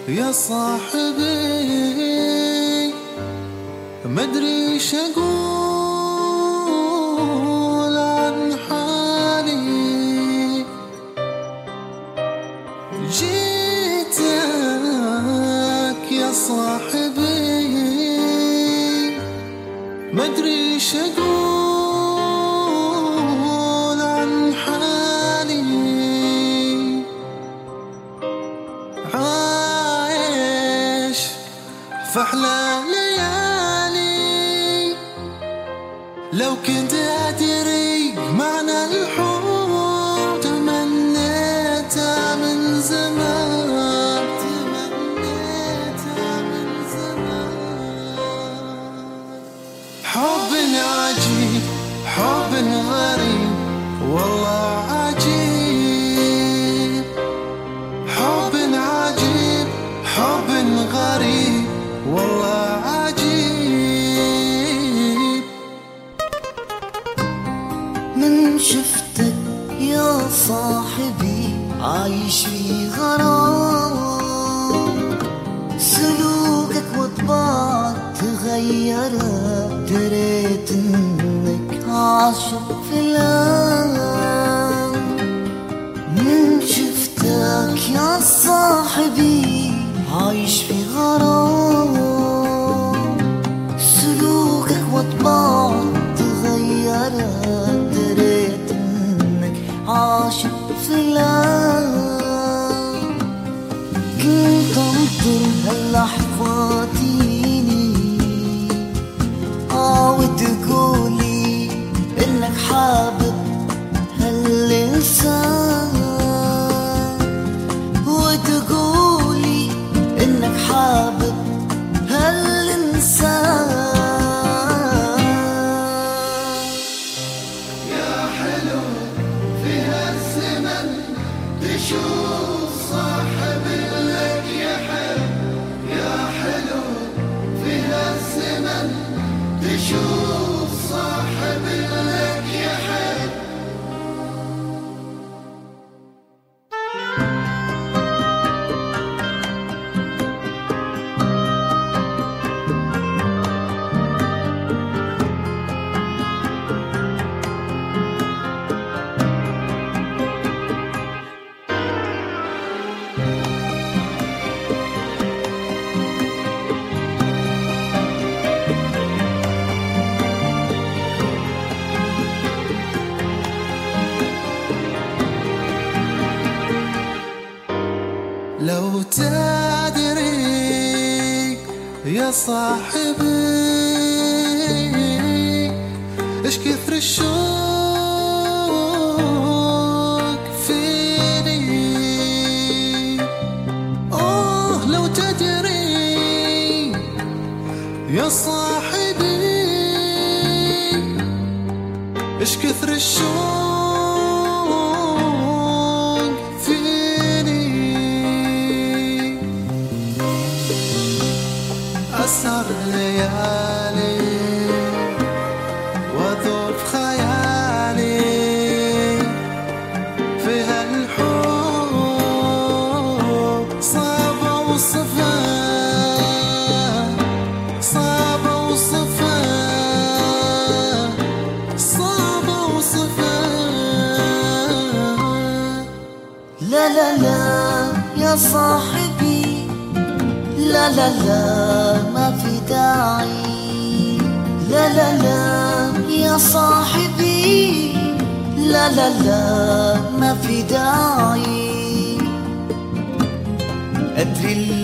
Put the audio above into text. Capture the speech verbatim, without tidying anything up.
يا صاحبي مدري ايش اقول عن حالي. جيتك يا صاحبي مدري ايش اقول عن حالي. عايش في احلى ليالي، لو كنت ادري معنى الحب تمنيتها من زمان، تمنيتها من زمان. حب عجيب، حب غريب والله عجيب. حب عجيب، حب غريب والله عجيب. من شفتك يا صاحبي عايش في غرام، سلوكك وطباعك تغيرت، دريت انك عاشق في الآن. من شفتك يا صاحبي عايش في غرام، سلوكك وطباعك تغيرت، دريت انك عاشق في الآن. كنت انطر هاللحظة تجيني اه وتقولي انك حابب هالإنسان، وتقولي انك حابب هالإنسان. يا حلو في هالزمن تشوف صاحب لك يحب. يا حلو في هالزمن تشوف صاحب لك يحب. لو تدري يا صاحبي ايش كثر الشوق فيني. اوه لو تدري يا صاحبي ايش كثر الشوق أسهر ليالي وأذوب خيالي في هالحب. صعب أوصفه، صعب أوصفه، صعب أوصفه. لا لا لا يا صاحبي، لا لا لا ما في داعي. لا لا لا يا صاحبي، لا لا لا ما في داعي. أدري